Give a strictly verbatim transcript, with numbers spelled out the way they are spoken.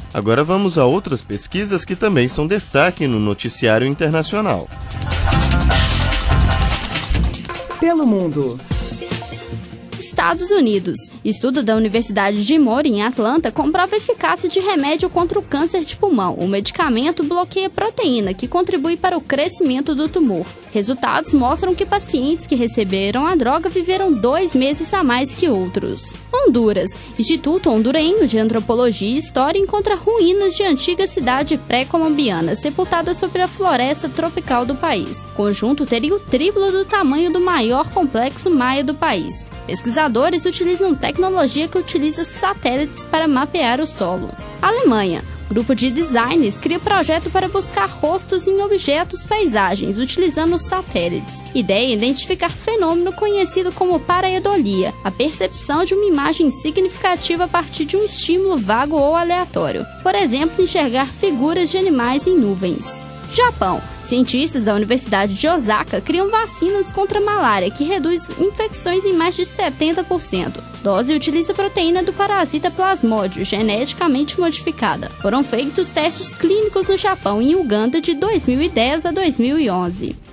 Agora vamos a outras pesquisas que também são destaque no noticiário internacional. Pelo mundo. Estados Unidos. Estudo da Universidade de Emory, em Atlanta, comprova a eficácia de remédio contra o câncer de pulmão. O medicamento bloqueia proteína, que contribui para o crescimento do tumor. Resultados mostram que pacientes que receberam a droga viveram dois meses a mais que outros. Honduras. Instituto Hondurenho de Antropologia e História encontra ruínas de antiga cidade pré-colombiana, sepultada sobre a floresta tropical do país. O conjunto teria o triplo do tamanho do maior complexo maia do país. Pesquisadores utilizam tecnologia que utiliza satélites para mapear o solo. Alemanha. Grupo de designers cria projeto para buscar rostos em objetos paisagens, utilizando satélites. Ideia é identificar fenômeno conhecido como pareidolia, a percepção de uma imagem significativa a partir de um estímulo vago ou aleatório. Por exemplo, enxergar figuras de animais em nuvens. Japão. Cientistas da Universidade de Osaka criam vacinas contra a malária que reduz infecções em mais de setenta por cento. Dose utiliza a proteína do parasita plasmódio, geneticamente modificada. Foram feitos testes clínicos no Japão e em Uganda de dois mil e dez a dois mil e onze.